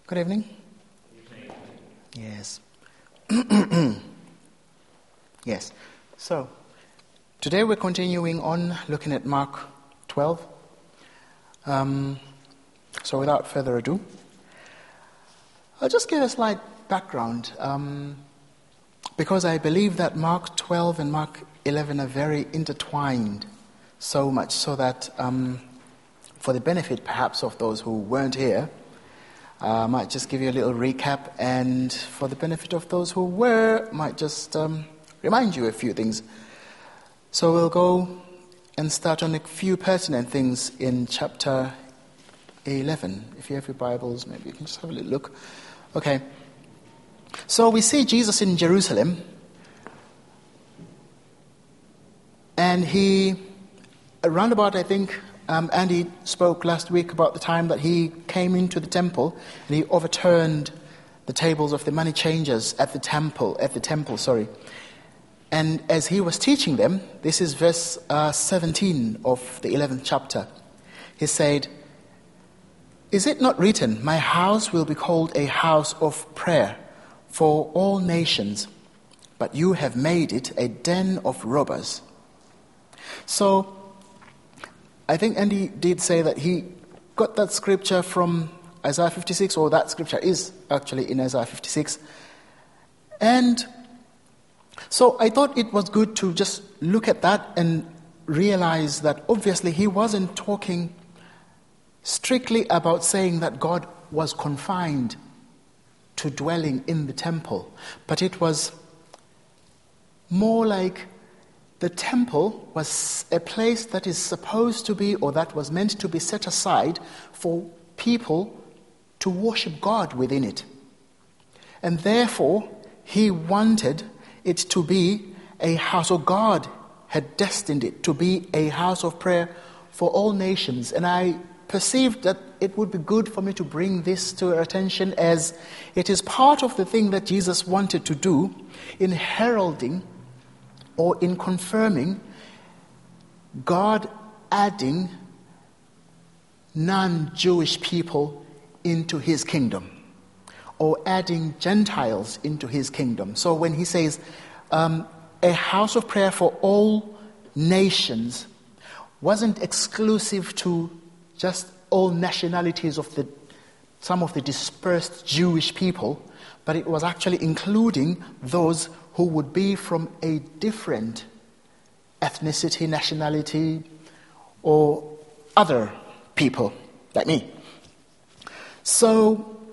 Good evening. Yes. Yes. So, today we're continuing on looking at Mark 12. So without further ado, I'll just give a slight background, because I believe that Mark 12 and Mark 11 are very intertwined, so much so that for the benefit perhaps of those who weren't here, I might just give you a little recap, and for the benefit of those who were, might just remind you a few things. So we'll go and start on a few pertinent things in chapter 11. If you have your Bibles, maybe you can just have a little look. Okay. So we see Jesus in Jerusalem, and he, around about, I think, Andy spoke last week about the time that he came into the temple and he overturned the tables of the money changers at the temple. And as he was teaching them, this is verse 17 of the 11th chapter, he said, "Is it not written, my house will be called a house of prayer for all nations, but you have made it a den of robbers." So, I think Andy did say that he got that scripture from Isaiah 56, or that scripture is actually in Isaiah 56. And so I thought it was good to just look at that and realize that obviously he wasn't talking strictly about saying that God was confined to dwelling in the temple, but it was more like the temple was a place that is supposed to be, or that was meant to be set aside for people to worship God within it. And therefore, he wanted it to be a house, or God had destined it to be a house of prayer for all nations. And I perceived that it would be good for me to bring this to your attention, as it is part of the thing that Jesus wanted to do in heralding or in confirming God adding non-Jewish people into his kingdom, or adding Gentiles into his kingdom. So when he says a house of prayer for all nations, wasn't exclusive to just all nationalities of some of the dispersed Jewish people, but it was actually including those who would be from a different ethnicity, nationality, or other people like me. So,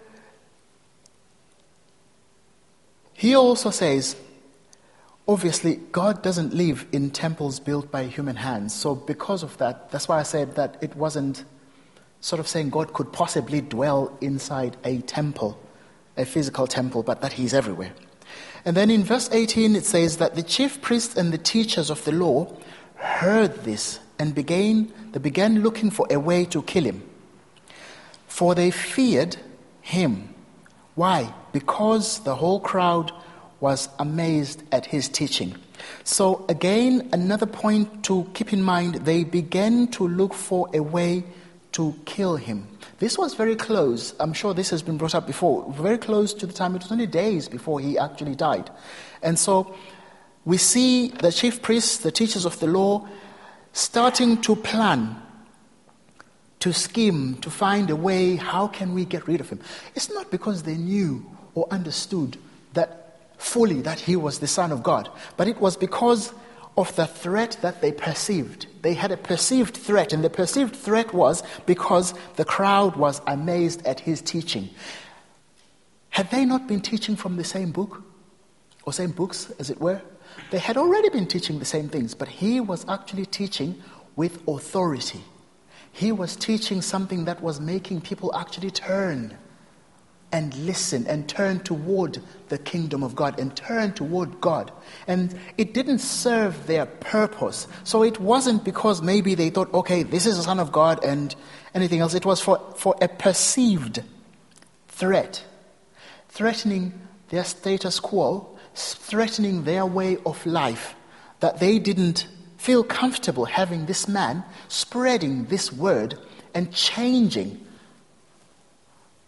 he also says, obviously, God doesn't live in temples built by human hands. So because of that, that's why I said that it wasn't sort of saying God could possibly dwell inside a temple, a physical temple, but that he's everywhere. And then in verse 18 it says that the chief priests and the teachers of the law heard this and began looking for a way to kill him. For they feared him. Why? Because the whole crowd was amazed at his teaching. So again, another point to keep in mind, they began to look for a way to kill him. This was very close. I'm sure this has been brought up before. Very close to the time. It was only days before he actually died. And so we see the chief priests, the teachers of the law, starting to plan, to scheme, to find a way, how can we get rid of him? It's not because they knew or understood that fully that he was the Son of God, but it was because of the threat that they perceived. They had a perceived threat, and the perceived threat was because the crowd was amazed at his teaching. Had they not been teaching from the same book, or same books, as it were? They had already been teaching the same things, but he was actually teaching with authority. He was teaching something that was making people actually turn and listen and turn toward the kingdom of God and turn toward God. And it didn't serve their purpose. So it wasn't because maybe they thought, okay, this is the Son of God and anything else. It was for a perceived threat, threatening their status quo, threatening their way of life, that they didn't feel comfortable having this man spreading this word and changing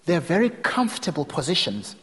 They're very comfortable positions.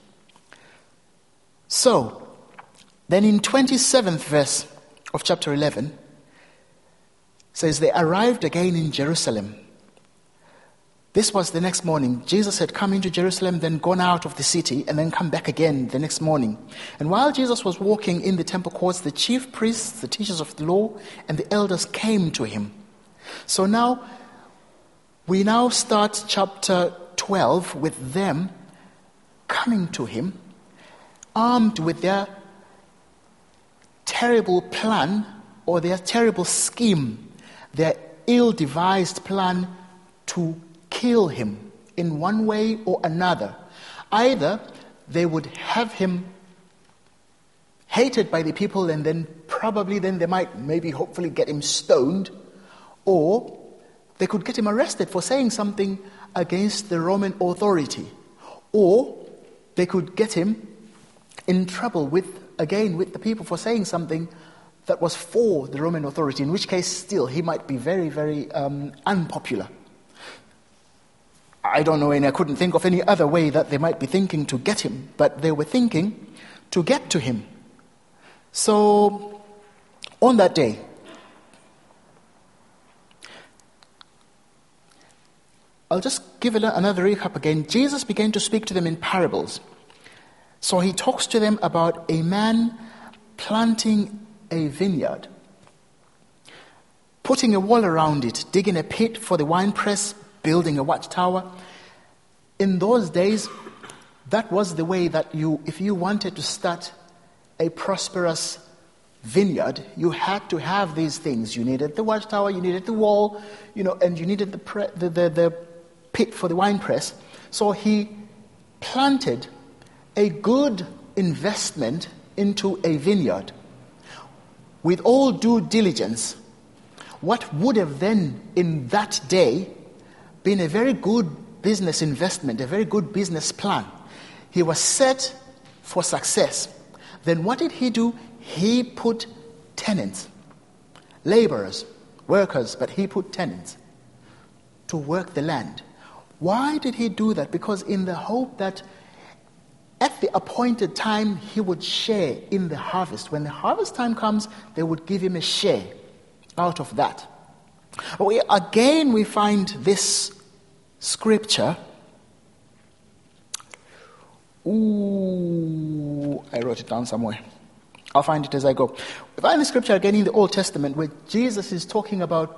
So, then in 27th verse of chapter 11, says they arrived again in Jerusalem. This was the next morning. Jesus had come into Jerusalem, then gone out of the city, and then come back again the next morning. And while Jesus was walking in the temple courts, the chief priests, the teachers of the law, and the elders came to him. So now, we now start chapter 12 with them coming to him, armed with their terrible plan or their terrible scheme, their ill-devised plan to kill him in one way or another. Either they would have him hated by the people, and then they might hopefully get him stoned, or they could get him arrested for saying something against the Roman authority, or they could get him in trouble with the people for saying something that was for the Roman authority, in which case still he might be very, very unpopular. I don't know, and I couldn't think of any other way that they might be thinking to get him, but they were thinking to get to him. So, on that day, I'll just give it another recap again. Jesus began to speak to them in parables. So he talks to them about a man planting a vineyard, putting a wall around it, digging a pit for the winepress, building a watchtower. In those days, that was the way that if you wanted to start a prosperous vineyard, you had to have these things. You needed the watchtower, you needed the wall, and you needed the pit for the winepress. So he planted a good investment into a vineyard. With all due diligence, what would have then, in that day, been a very good business investment, a very good business plan. He was set for success. Then what did he do? He put tenants, laborers, workers, but he put tenants to work the land. Why did he do that? Because in the hope that at the appointed time he would share in the harvest. When the harvest time comes, they would give him a share out of that. We find this scripture. I wrote it down somewhere. I'll find it as I go. We find the scripture again in the Old Testament where Jesus is talking about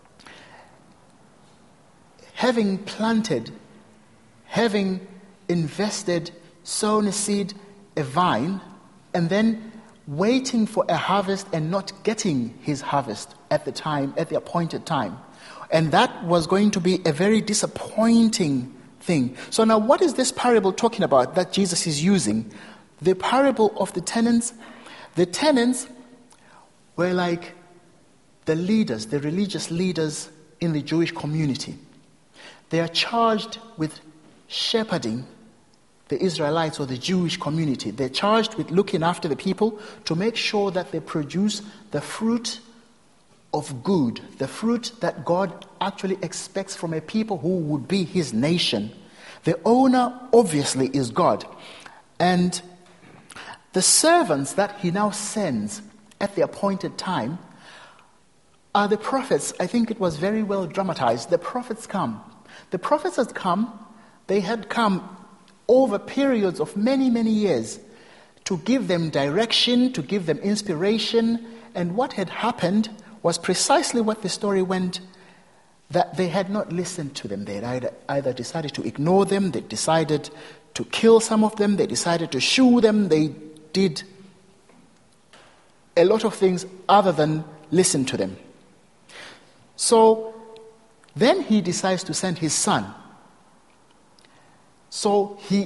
having planted, having invested, sown a seed, a vine, and then waiting for a harvest and not getting his harvest at the appointed time. And that was going to be a very disappointing thing. So now what is this parable talking about that Jesus is using? The parable of the tenants. The tenants were like the leaders, the religious leaders in the Jewish community. They are charged with shepherding the Israelites or the Jewish community. They're charged with looking after the people to make sure that they produce the fruit of good, the fruit that God actually expects from a people who would be his nation. The owner obviously is God. And the servants that he now sends at the appointed time are the prophets. I think it was very well dramatized. The prophets come. The prophets had come. They had come over periods of many, many years to give them direction, to give them inspiration. And what had happened was precisely what the story went, that they had not listened to them. They had either decided to ignore them, they decided to kill some of them, they decided to shoo them, they did a lot of things other than listen to them. So then he decides to send his son. So he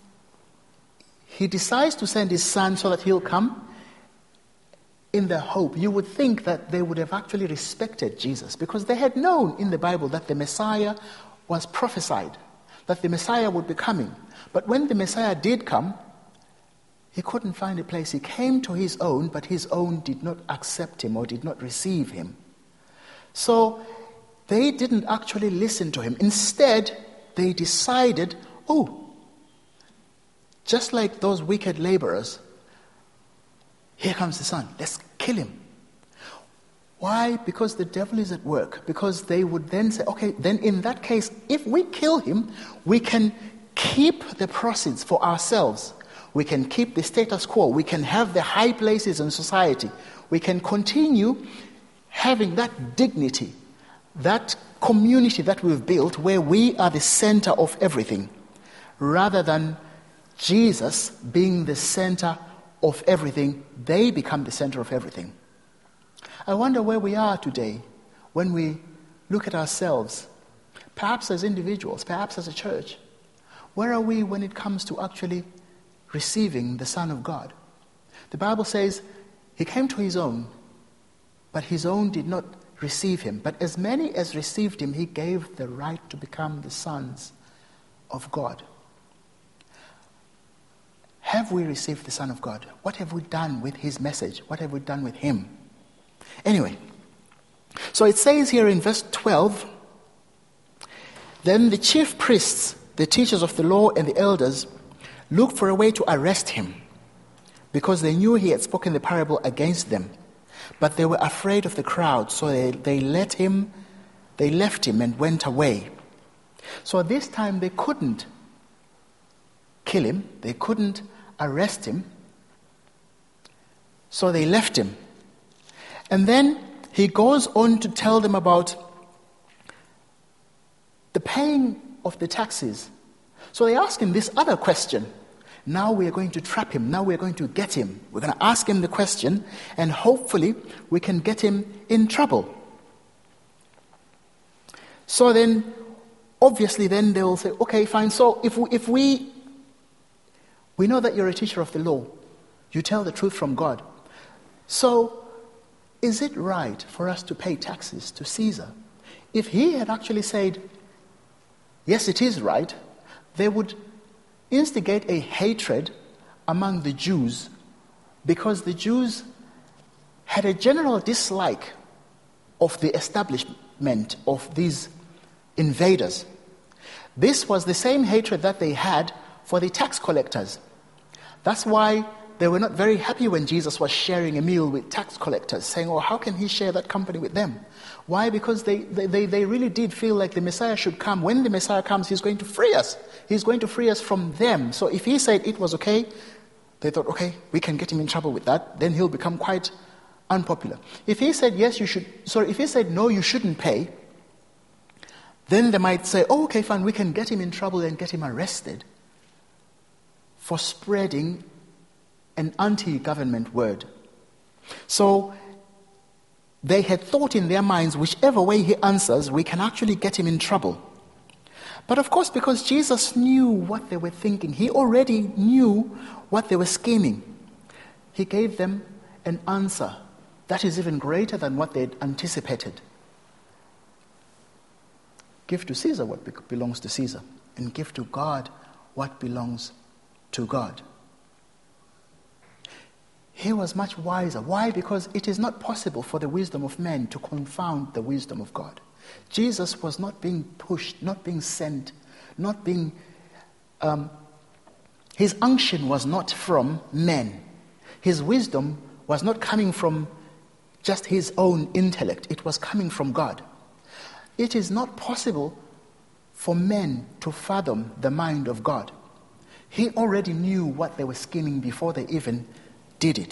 decides to send his son so that he'll come in the hope. You would think that they would have actually respected Jesus because they had known in the Bible that the Messiah was prophesied, that the Messiah would be coming. But when the Messiah did come, he couldn't find a place. He came to his own, but his own did not accept him or did not receive him. So they didn't actually listen to him. Instead, they decided oh, just like those wicked laborers, here comes the son. Let's kill him. Why? Because the devil is at work. Because they would then say, okay, then in that case, if we kill him, we can keep the proceeds for ourselves. We can keep the status quo. We can have the high places in society. We can continue having that dignity, that community that we've built where we are the center of everything, rather than Jesus being the center of everything. They become the center of everything. I wonder where we are today when we look at ourselves, perhaps as individuals, perhaps as a church. Where are we when it comes to actually receiving the Son of God? The Bible says he came to his own, but his own did not receive him. But as many as received him, he gave the right to become the sons of God. Have we received the Son of God? What have we done with his message? What have we done with him? Anyway, so it says here in verse 12, then the chief priests, the teachers of the law, and the elders looked for a way to arrest him, because they knew he had spoken the parable against them. But they were afraid of the crowd, so they left him and went away. So this time they couldn't kill him, they couldn't arrest him, so they left him. And then he goes on to tell them about the paying of the taxes. So they ask him this other question. Now we are going to trap him. Now we are going to get him. We're going to ask him the question, and hopefully we can get him in trouble. So then, obviously then they will say, okay, fine. So if we know that you're a teacher of the law, you tell the truth from God. So is it right for us to pay taxes to Caesar? If he had actually said, yes, it is right, they would instigate a hatred among the Jews, because the Jews had a general dislike of the establishment of these invaders. This was the same hatred that they had for the tax collectors. That's why they were not very happy when Jesus was sharing a meal with tax collectors, saying, oh, how can he share that company with them? Why? Because they really did feel like the Messiah should come. When the Messiah comes, he's going to free us. He's going to free us from them. So if he said it was okay, they thought, okay, we can get him in trouble with that. Then he'll become quite unpopular. If he said, yes, you should, if he said, no, you shouldn't pay, then they might say, oh, okay, fine, we can get him in trouble and get him arrested for spreading an anti-government word. So they had thought in their minds, whichever way he answers, we can actually get him in trouble. But of course, because Jesus knew what they were thinking, he already knew what they were scheming. He gave them an answer that is even greater than what they had anticipated. Give to Caesar what belongs to Caesar, and give to God what belongs to God. He was much wiser. Why? Because it is not possible for the wisdom of men to confound the wisdom of God. Jesus was not being pushed, not being sent, not being... his unction was not from men. His wisdom was not coming from just his own intellect. It was coming from God. It is not possible for men to fathom the mind of God. He already knew what they were scheming before they even did it.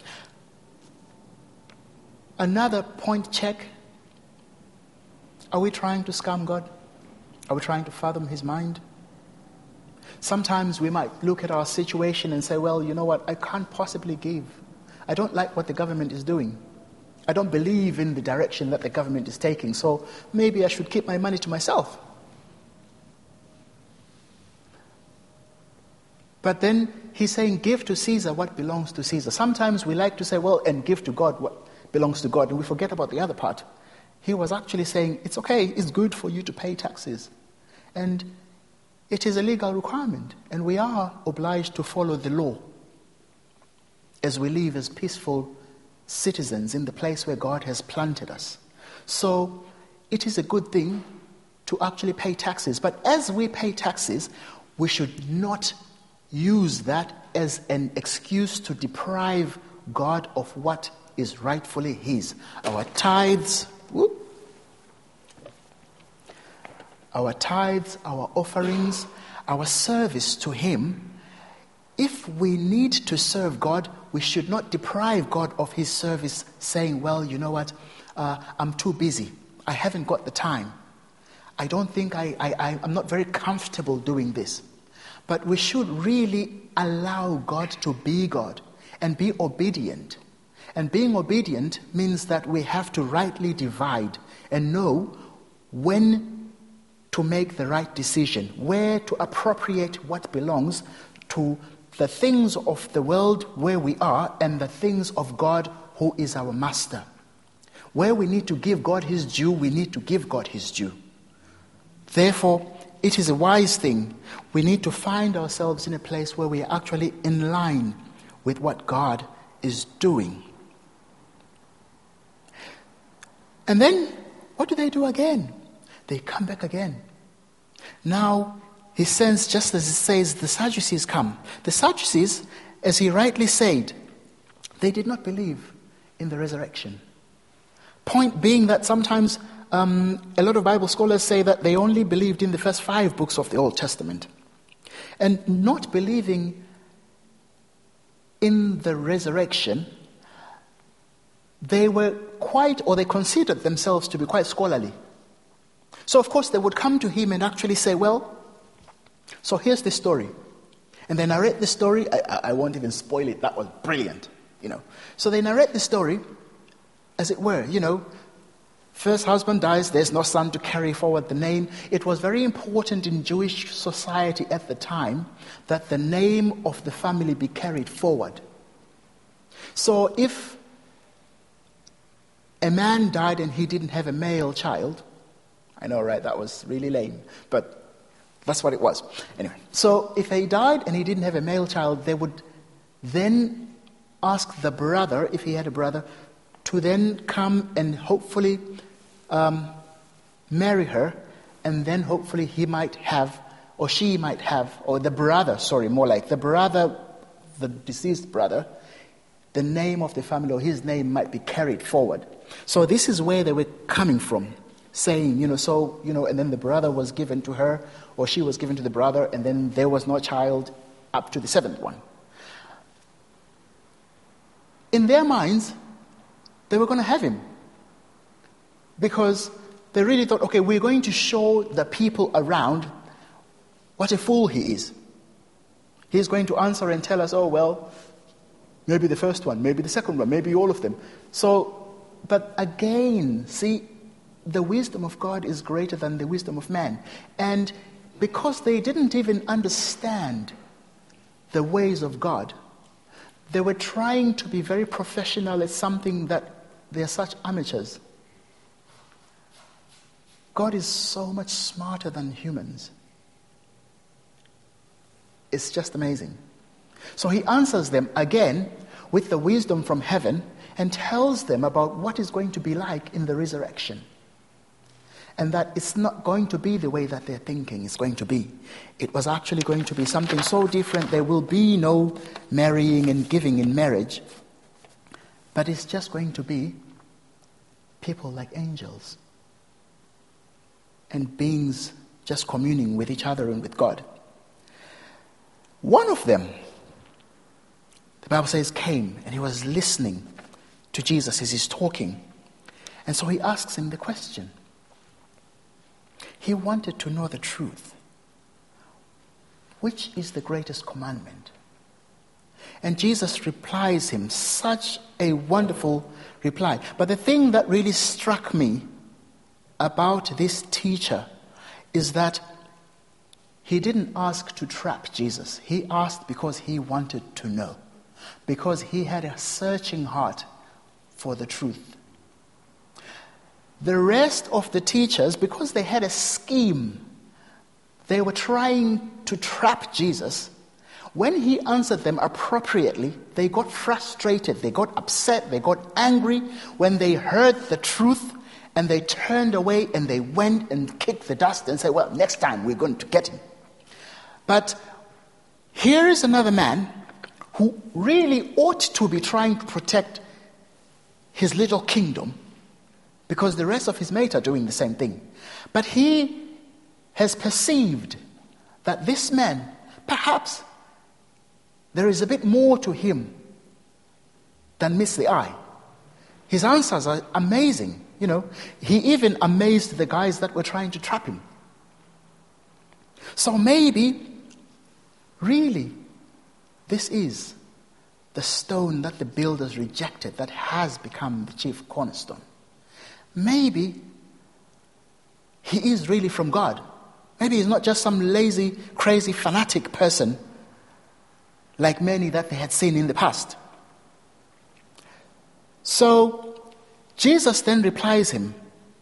Another point check. Are we trying to scam God? Are we trying to fathom his mind? Sometimes we might look at our situation and say, well, you know what, I can't possibly give. I don't like what the government is doing. I don't believe in the direction that the government is taking, so maybe I should keep my money to myself. But then he's saying, give to Caesar what belongs to Caesar. Sometimes we like to say, well, and give to God what belongs to God, and we forget about the other part. He was actually saying, it's okay, it's good for you to pay taxes. And it is a legal requirement, and we are obliged to follow the law as we live as peaceful citizens in the place where God has planted us. So it is a good thing to actually pay taxes. But as we pay taxes, we should not use that as an excuse to deprive God of what is rightfully His. Our tithes, our offerings, our service to Him. If we need to serve God, we should not deprive God of His service, saying, well, you know what, I'm too busy. I haven't got the time. I don't think I'm not very comfortable doing this. But we should really allow God to be God and be obedient. And being obedient means that we have to rightly divide and know when to make the right decision, where to appropriate what belongs to the things of the world where we are and the things of God who is our master. Where we need to give God His due, we need to give God His due. Therefore, it is a wise thing. We need to find ourselves in a place where we are actually in line with what God is doing. And then, what do they do again? They come back again. Now, he sends, just as it says, the Sadducees come. The Sadducees, as he rightly said, they did not believe in the resurrection. Point being that sometimes a lot of Bible scholars say that they only believed in the first 5 books of the Old Testament. And not believing in the resurrection, they considered themselves to be quite scholarly. So of course they would come to him and actually say, well, so here's the story. And they narrate the story. I won't even spoil it. That was brilliant, So they narrate the story, as it were, First husband dies, there's no son to carry forward the name. It was very important in Jewish society at the time that the name of the family be carried forward. So if a man died and he didn't have a male child, I know, right, that was really lame, but that's what it was. Anyway, so if he died and he didn't have a male child, they would then ask the brother, if he had a brother, to then come and hopefully marry her, and then hopefully he might have, or she might have, or the brother, the deceased brother, the name of the family or his name might be carried forward. So this is where they were coming from, saying, and then the brother was given to her, or she was given to the brother, and then there was no child up to the 7th one. In their minds, they were going to have him. Because they really thought, okay, we're going to show the people around what a fool he is. He's going to answer and tell us, oh, well, maybe the first one, maybe the second one, maybe all of them. So, but again, see, the wisdom of God is greater than the wisdom of man. And because they didn't even understand the ways of God, they were trying to be very professional at something that they are such amateurs. God is so much smarter than humans. It's just amazing. So he answers them again with the wisdom from heaven and tells them about what is going to be like in the resurrection. And that it's not going to be the way that they're thinking it's going to be. It was actually going to be something so different. There will be no marrying and giving in marriage. But it's just going to be people like angels. And beings just communing with each other and with God. One of them, the Bible says, came and he was listening to Jesus as he's talking. And so he asks him the question. He wanted to know the truth. Which is the greatest commandment? And Jesus replies him, such a wonderful reply. But the thing that really struck me about this teacher is that he didn't ask to trap Jesus. He asked because he wanted to know. Because he had a searching heart for the truth. The rest of the teachers, because they had a scheme, they were trying to trap Jesus. When he answered them appropriately, they got frustrated, they got upset, they got angry when they heard the truth. And they turned away and they went and kicked the dust and said, well, next time we're going to get him. But here is another man who really ought to be trying to protect his little kingdom because the rest of his mates are doing the same thing. But he has perceived that this man, perhaps there is a bit more to him than meets the eye. His answers are amazing. He even amazed the guys that were trying to trap him. So maybe, really, this is the stone that the builders rejected that has become the chief cornerstone. Maybe he is really from God. Maybe he's not just some lazy, crazy, fanatic person like many that they had seen in the past. So Jesus then replies him.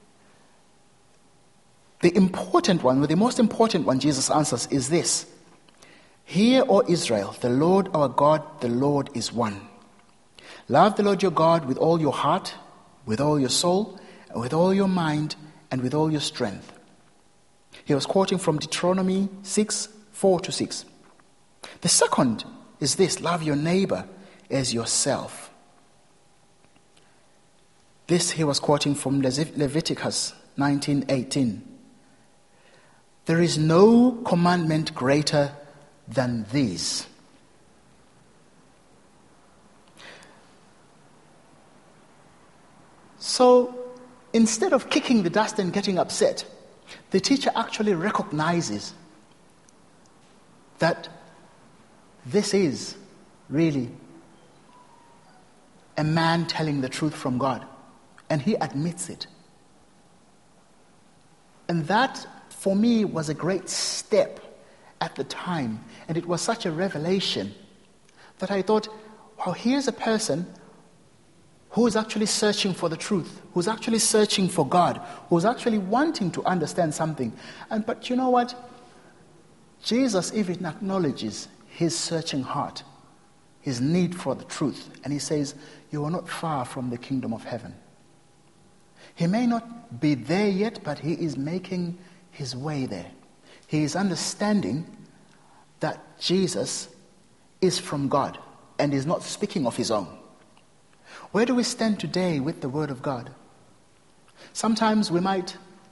The most important one Jesus answers is this: Hear, O Israel, the Lord our God, the Lord is one. Love the Lord your God with all your heart, with all your soul, and with all your mind, and with all your strength. He was quoting from Deuteronomy 6:4-6. The second is this: love your neighbor as yourself. This he was quoting from Leviticus 19:18. There is no commandment greater than these. So instead of kicking the dust and getting upset, the teacher actually recognizes that this is really a man telling the truth from God. And he admits it. And that, for me, was a great step at the time. And it was such a revelation that I thought, wow, here's a person who is actually searching for the truth, who's actually searching for God, who's actually wanting to understand something. But you know what? Jesus even acknowledges his searching heart, his need for the truth. And he says, you are not far from the kingdom of heaven. He may not be there yet, but he is making his way there. He is understanding that Jesus is from God and is not speaking of his own. Where do we stand today with the Word of God? Sometimes we might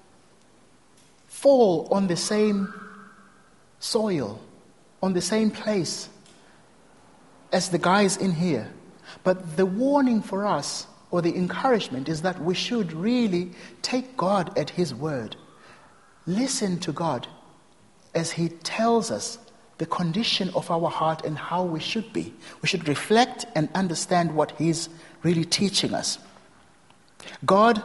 fall on the same soil, on the same place as the guys in here. But the warning for us, or the encouragement, is that we should really take God at his word. Listen to God as he tells us the condition of our heart and how we should be. We should reflect and understand what he's really teaching us. God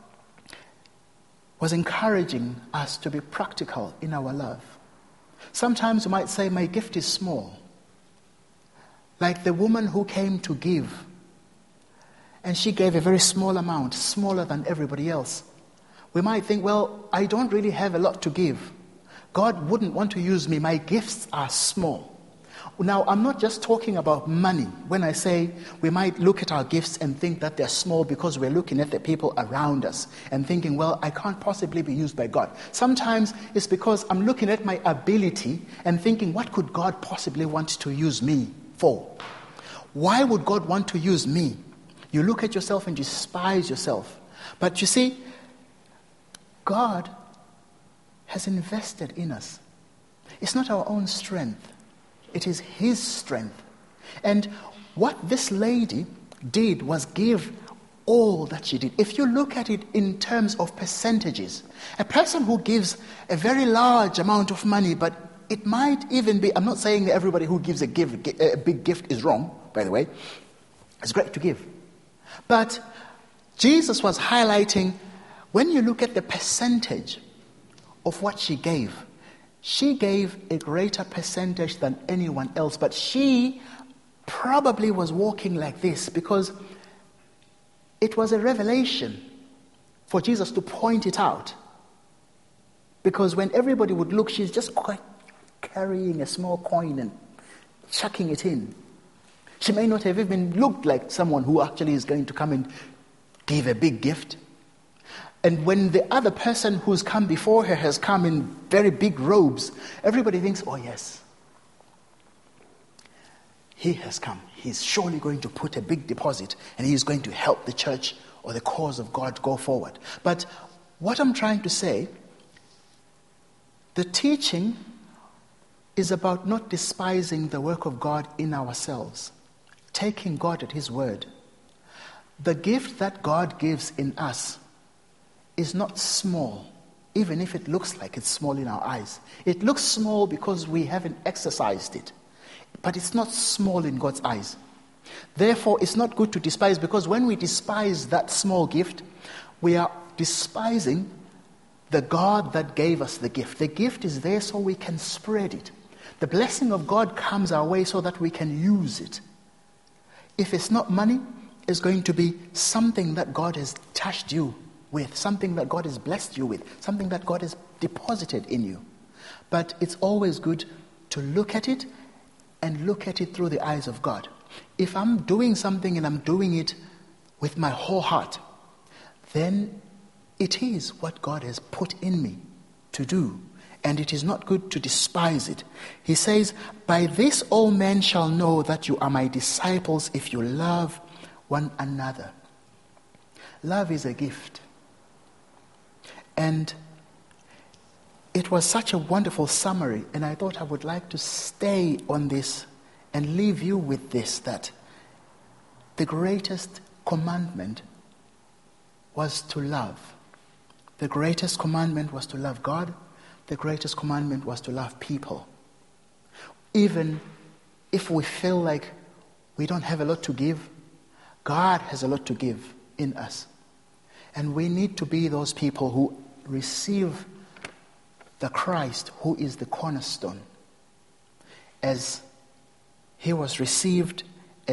was encouraging us to be practical in our love. Sometimes we might say, my gift is small. Like the woman who came to give, and she gave a very small amount, smaller than everybody else. We might think, well, I don't really have a lot to give. God wouldn't want to use me. My gifts are small. Now, I'm not just talking about money. When I say we might look at our gifts and think that they're small because we're looking at the people around us and thinking, well, I can't possibly be used by God. Sometimes it's because I'm looking at my ability and thinking, what could God possibly want to use me for? Why would God want to use me? You look at yourself and despise yourself. But you see, God has invested in us. It's not our own strength. It is his strength. And what this lady did was give all that she did. If you look at it in terms of percentages, a person who gives a very large amount of money, but it might even be, I'm not saying that everybody who gives a big gift is wrong, by the way. It's great to give. But Jesus was highlighting, when you look at the percentage of what she gave a greater percentage than anyone else. But she probably was walking like this because it was a revelation for Jesus to point it out. Because when everybody would look, she's just carrying a small coin and chucking it in. She may not have even looked like someone who actually is going to come and give a big gift. And when the other person who's come before her has come in very big robes, everybody thinks, oh yes, he has come. He's surely going to put a big deposit and he's going to help the church or the cause of God go forward. But what I'm trying to say, the teaching is about not despising the work of God in ourselves, taking God at his word. The gift that God gives in us is not small, even if it looks like it's small in our eyes. It looks small because we haven't exercised it, but it's not small in God's eyes. Therefore, it's not good to despise, because when we despise that small gift, we are despising the God that gave us the gift. The gift is there so we can spread it. The blessing of God comes our way so that we can use it. If it's not money, it's going to be something that God has touched you with, something that God has blessed you with, something that God has deposited in you. But it's always good to look at it and look at it through the eyes of God. If I'm doing something and I'm doing it with my whole heart, then it is what God has put in me to do. And it is not good to despise it. He says, "By this all men shall know that you are my disciples if you love one another." Love is a gift. And it was such a wonderful summary, and I thought I would like to stay on this and leave you with this, that the greatest commandment was to love. The greatest commandment was to love God. The greatest commandment was to love people. Even if we feel like we don't have a lot to give, God has a lot to give in us. And we need to be those people who receive the Christ who is the cornerstone, as he was received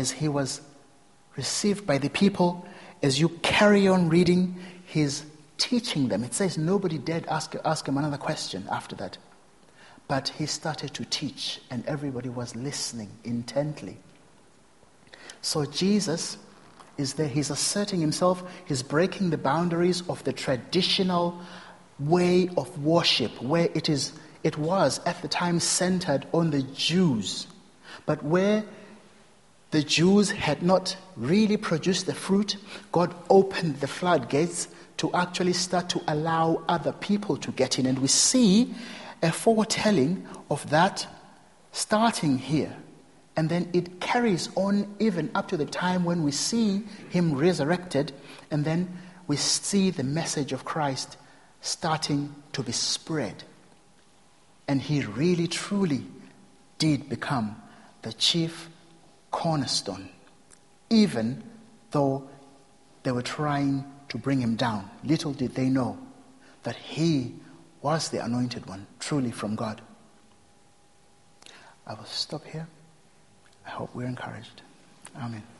by the people. As you carry on reading, he's teaching them. It says nobody dared ask him another question after that. But he started to teach, and everybody was listening intently. So Jesus is there. He's asserting himself. He's breaking the boundaries of the traditional way of worship, where it was at the time centered on the Jews. But where the Jews had not really produced the fruit, God opened the floodgates to actually start to allow other people to get in. And we see a foretelling of that starting here. And then it carries on even up to the time when we see him resurrected, and then we see the message of Christ starting to be spread. And he really, truly did become the chief cornerstone, even though they were trying to bring him down. Little did they know that he was the anointed one, truly from God. I will stop here. I hope we're encouraged. Amen.